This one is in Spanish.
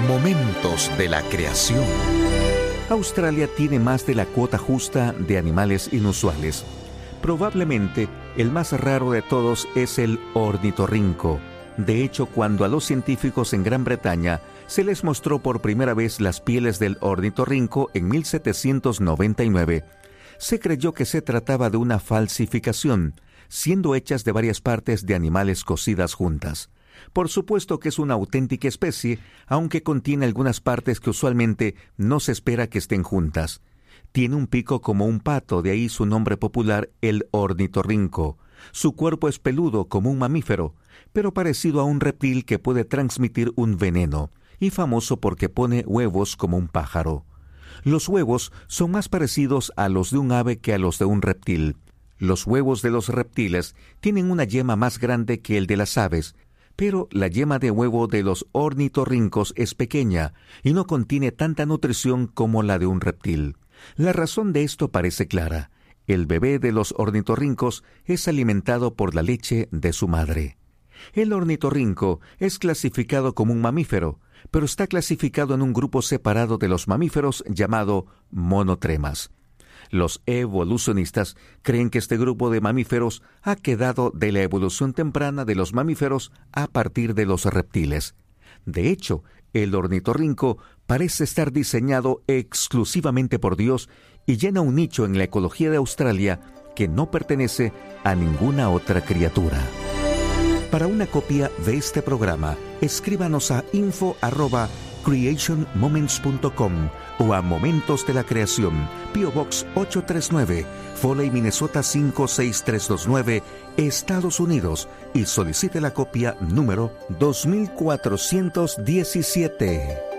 Momentos de la creación. Australia tiene más de la cuota justa de animales inusuales. Probablemente el más raro de todos es el ornitorrinco. De hecho, cuando a los científicos en Gran Bretaña se les mostró por primera vez las pieles del ornitorrinco en 1799, se creyó que se trataba de una falsificación, siendo hechas de varias partes de animales cosidas juntas. Por supuesto que es una auténtica especie, aunque contiene algunas partes que usualmente no se espera que estén juntas. Tiene un pico como un pato, de ahí su nombre popular, el ornitorrinco. Su cuerpo es peludo como un mamífero, pero parecido a un reptil que puede transmitir un veneno, y famoso porque pone huevos como un pájaro. Los huevos son más parecidos a los de un ave que a los de un reptil. Los huevos de los reptiles tienen una yema más grande que el de las aves, pero la yema de huevo de los ornitorrincos es pequeña y no contiene tanta nutrición como la de un reptil. La razón de esto parece clara. El bebé de los ornitorrincos es alimentado por la leche de su madre. El ornitorrinco es clasificado como un mamífero, pero está clasificado en un grupo separado de los mamíferos llamado monotremas. Los evolucionistas creen que este grupo de mamíferos ha quedado de la evolución temprana de los mamíferos a partir de los reptiles. De hecho, el ornitorrinco parece estar diseñado exclusivamente por Dios y llena un nicho en la ecología de Australia que no pertenece a ninguna otra criatura. Para una copia de este programa, escríbanos a info@creationmoments.com o a Momentos de la Creación, P.O. Box 839, Foley, Minnesota 56329, Estados Unidos, y solicite la copia número 2417.